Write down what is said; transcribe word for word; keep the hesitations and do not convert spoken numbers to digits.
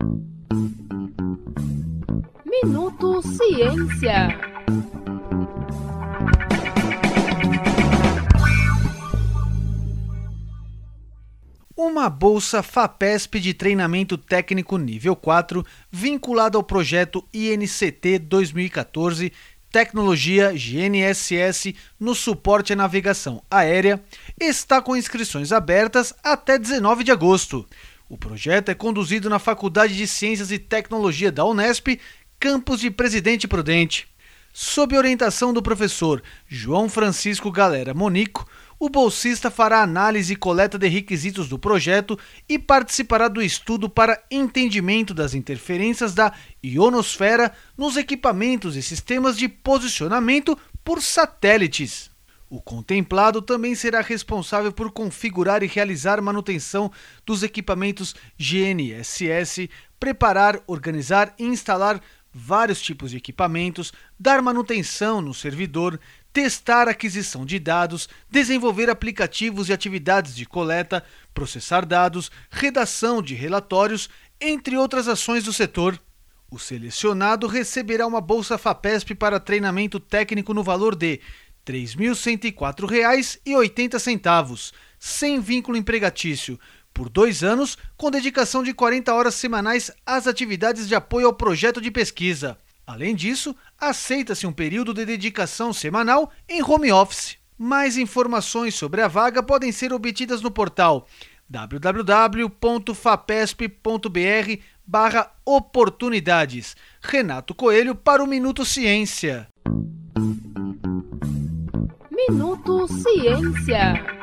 Minuto Ciência. Uma bolsa FAPESP de treinamento técnico nível quatro, vinculada ao projeto I N C T dois mil e quatorze, Tecnologia G N S S no suporte à navegação aérea, está com inscrições abertas até dezenove de agosto. O projeto é conduzido na Faculdade de Ciências e Tecnologia da Unesp, campus de Presidente Prudente. Sob orientação do professor João Francisco Galera Monico, o bolsista fará análise e coleta de requisitos do projeto e participará do estudo para entendimento das interferências da ionosfera nos equipamentos e sistemas de posicionamento por satélites. O contemplado também será responsável por configurar e realizar manutenção dos equipamentos G N S S, preparar, organizar e instalar vários tipos de equipamentos, dar manutenção no servidor, testar a aquisição de dados, desenvolver aplicativos e atividades de coleta, processar dados, redação de relatórios, entre outras ações do setor. O selecionado receberá uma bolsa FAPESP para treinamento técnico no valor de três mil cento e quatro reais e oitenta centavos, sem vínculo empregatício, por dois anos, com dedicação de quarenta horas semanais às atividades de apoio ao projeto de pesquisa. Além disso, aceita-se um período de dedicação semanal em home office. Mais informações sobre a vaga podem ser obtidas no portal w w w ponto fapesp ponto b r barra oportunidades. Renato Coelho para o Minuto Ciência. Minuto Ciência.